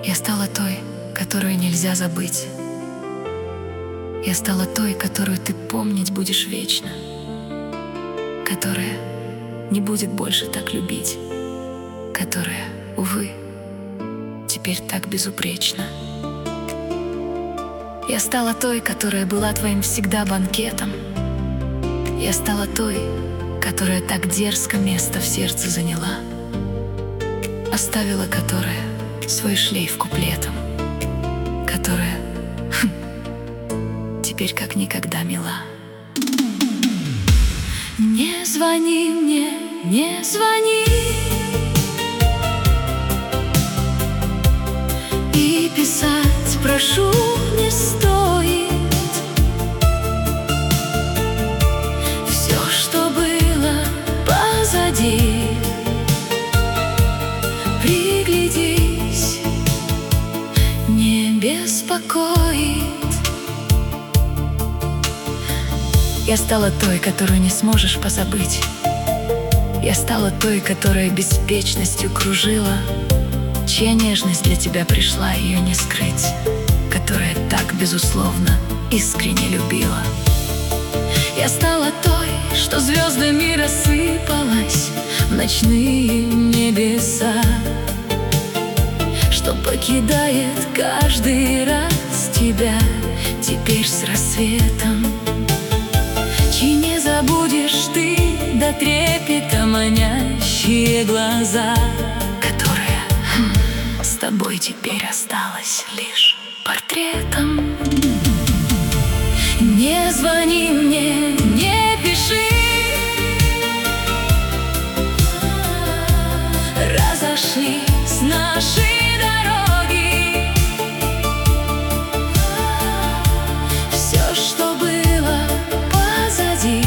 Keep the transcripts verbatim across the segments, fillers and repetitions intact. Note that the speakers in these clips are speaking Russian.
Я стала той, которую нельзя забыть. Я стала той, которую ты помнить будешь вечно, которая не будет больше так любить, которая, увы, теперь так безупречна. Я стала той, которая была твоим всегда банкетом. Я стала той, которая так дерзко место в сердце заняла, оставила которая свой шлейф куплетом, которая хм, теперь как никогда мила. Не звони мне, не звони, и писать прошу не стоит. Все, что было позади, приглядись, не беспокоит. Я стала той, которую не сможешь позабыть. Я стала той, которая беспечностью кружила, чья нежность для тебя пришла, ее не скрыть, которая так, безусловно, искренне любила. Я стала той, что звездами рассыпалась в ночные небеса, что покидает каждый раз тебя теперь с рассветом, чьи не забудешь ты до трепета манящие глаза, которая хм, с тобой теперь осталась лишь портретом. Не звони мне, не пиши, разошлись наши дороги. Все, что было позади,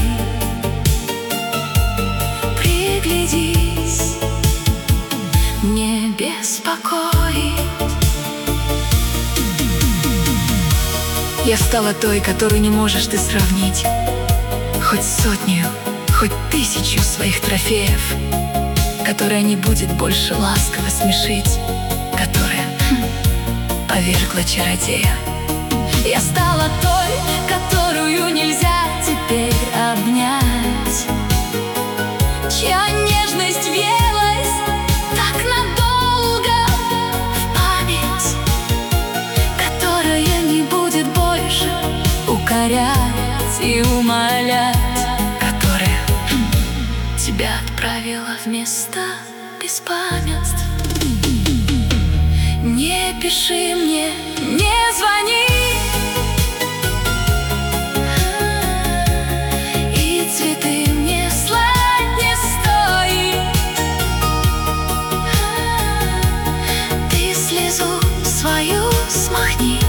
приглядись, не беспокоит. Я стала той, которую не можешь ты сравнить, хоть сотню, хоть тысячу своих трофеев, которая не будет больше ласково смешить, которая хм, повергла чародея. Я стала той, которую нельзя теперь обнять, чья нежность въелась так надолго в память, которая не будет больше укорять и умолять, которая хм, тебя отправила в места беспамятств. Не пиши мне, не звони, и цветы мне слать не стоит. Ты слезу свою смахни,